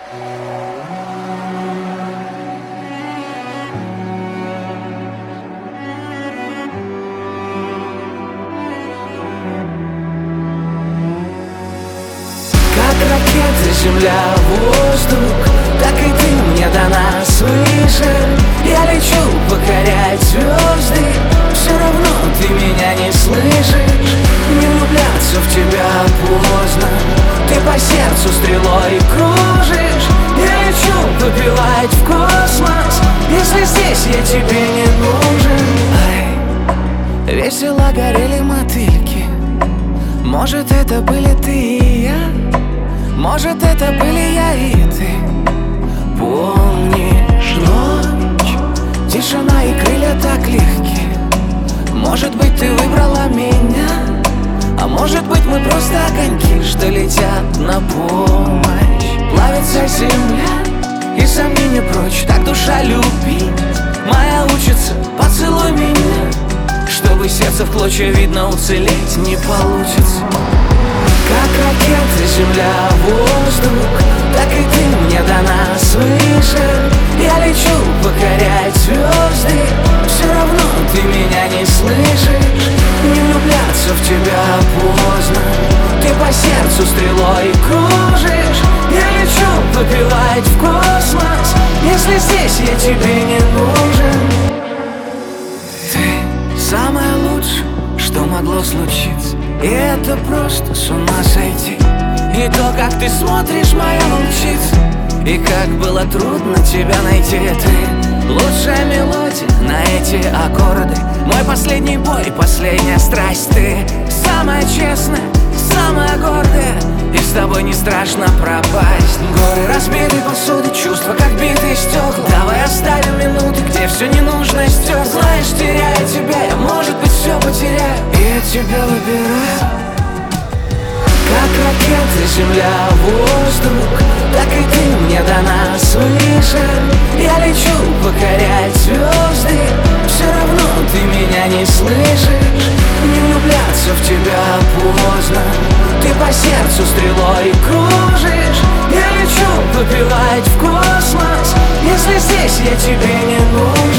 Как ракета, земля, воздух, так и ты мне дана свыше. Я лечу покорять звезды, все равно ты меня не слышишь. Не влюбляться в тебя поздно, ты по сердцу стрелой кружишь. Я лечу попивать в космос, если здесь я тебе не нужен. Ай, весело горели мотыльки, может, это были ты и я, может, это были я и ты. Помнишь ночь, тишина и крылья так легки. Может быть, ты выбрала меня, а может быть, мы просто огоньки, что летят на помощь. Плавится земля и сомнения прочь, так душа любить моя учится. Поцелуй меня, чтобы сердце в клочья видно, уцелеть не получится. Как ракета, земля, воздух, так и ты мне дана свыше. Я лечу покорять звезды, все равно ты меня не слышишь. Не влюбляться в тебя поздно, ты по сердцу стрелой кружишь. Я лечу попивать в космос, если здесь я тебе не нужен. Ты самое лучшее, что могло случиться, и это просто с ума сойти. И то, как ты смотришь, моя волчица, и как было трудно тебя найти. Ты лучшая мелодия на эти аккорды, мой последний бой, последняя страсть. Ты самая честная, самая гордая, и с тобой не страшно пропасть. Горы разбитой посуды, чувства как битые стекла. Давай оставим минуты, где все ненужное стерто. Знаешь, теряя тебя, я, может быть, все потеряю, и я тебя выбираю. Как ракета, земля, воздух, так и ты мне дана свыше. Я лечу покорять звезды, все равно ты меня не слышишь. Не влюбляться в тебя поздно, ты по сердцу стрелой кружишь. Я лечу попивать в космос, если здесь я тебе не нужен.